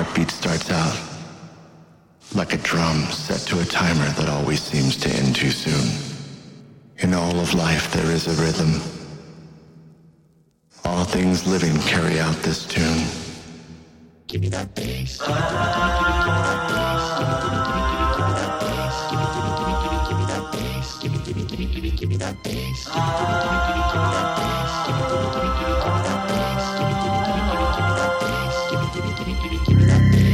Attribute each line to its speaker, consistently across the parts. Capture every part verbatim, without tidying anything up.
Speaker 1: heartbeat starts out like a drum set to a timer that always seems to end too soon. In all of life there is a rhythm. All things living carry out this tune. Give me that bass. Give me that bass. Give me, give me, give me, give me, give me that bass. Give me, give me, give me, give me, give me that bass. Give me, give me, give me, give me, give me that bass. Give me, give me, give me, give me, give me that bass. Give me, give me, give me, give me, give me that bass.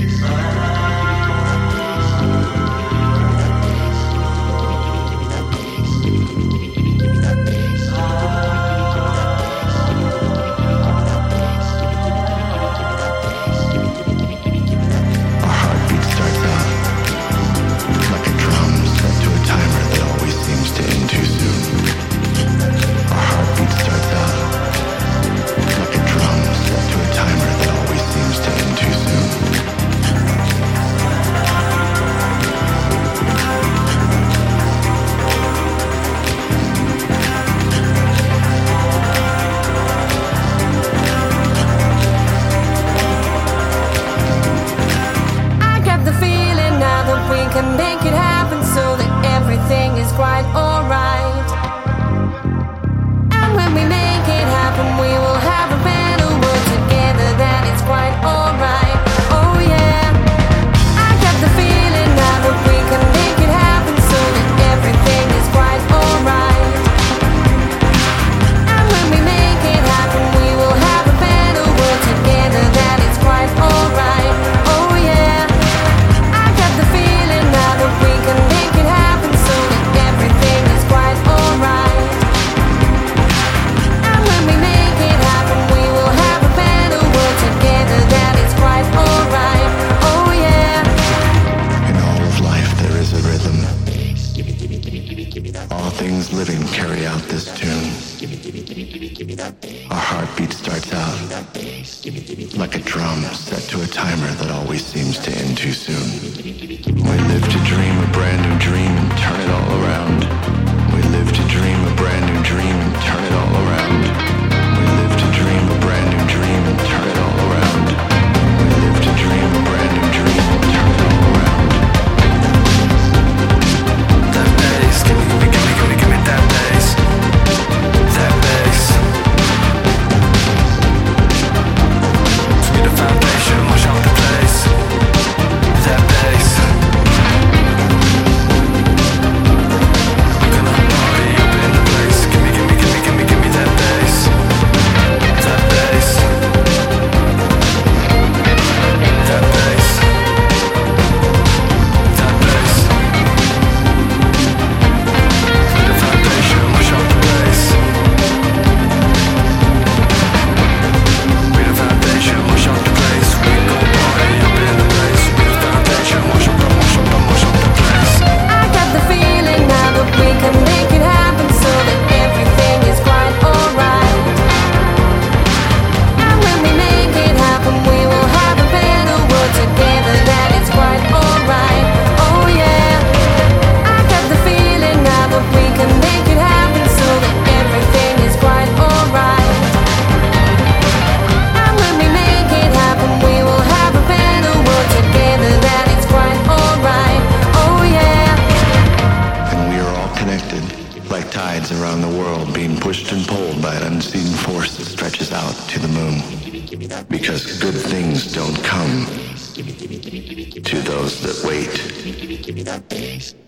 Speaker 1: Because good things don't come to those that wait.